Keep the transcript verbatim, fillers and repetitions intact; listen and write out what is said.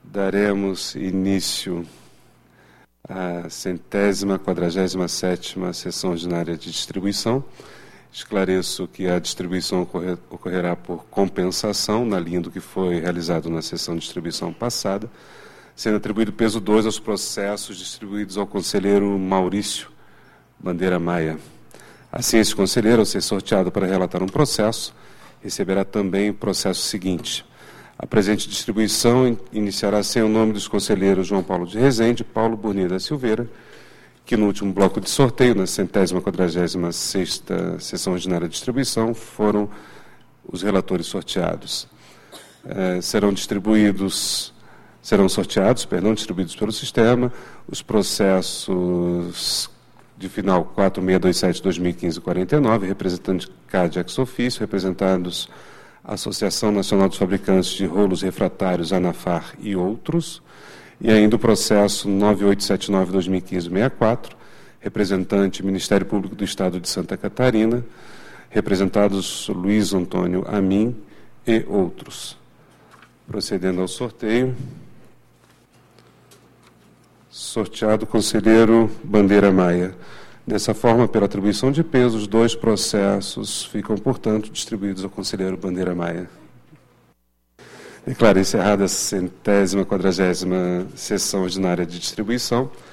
Daremos início à centésima, quadragésima sétima sessão ordinária de distribuição. Esclareço que a distribuição ocorrer, ocorrerá por compensação, na linha do que foi realizado na sessão de distribuição passada, sendo atribuído peso dois aos processos distribuídos ao conselheiro Maurício Bandeira Maia. Assim, esse conselheiro, ao ser sorteado para relatar um processo, receberá também o processo seguinte. A presente distribuição iniciará sem o nome dos conselheiros João Paulo de Rezende e Paulo Burni da Silveira, que no último bloco de sorteio, na centésima quadragésima sexta sessão ordinária de distribuição, foram os relatores sorteados. Eh, serão distribuídos, serão sorteados, perdão, distribuídos pelo sistema, os processos de final quatro seis dois sete barra dois mil e quinze quarenta e nove, representante C A D ex ofício, representados a Associação Nacional dos Fabricantes de Rolos Refratários, ANAFAR e outros, e ainda o processo nove oito sete nove barra dois mil e quinze sessenta e quatro, representante Ministério Público do Estado de Santa Catarina, representados Luiz Antônio Amin e outros. Procedendo ao sorteio. Sorteado o conselheiro Bandeira Maia. Dessa forma, pela atribuição de peso, os dois processos ficam, portanto, distribuídos ao conselheiro Bandeira Maia. Declaro encerrada a centésima quadragésima sessão ordinária de distribuição.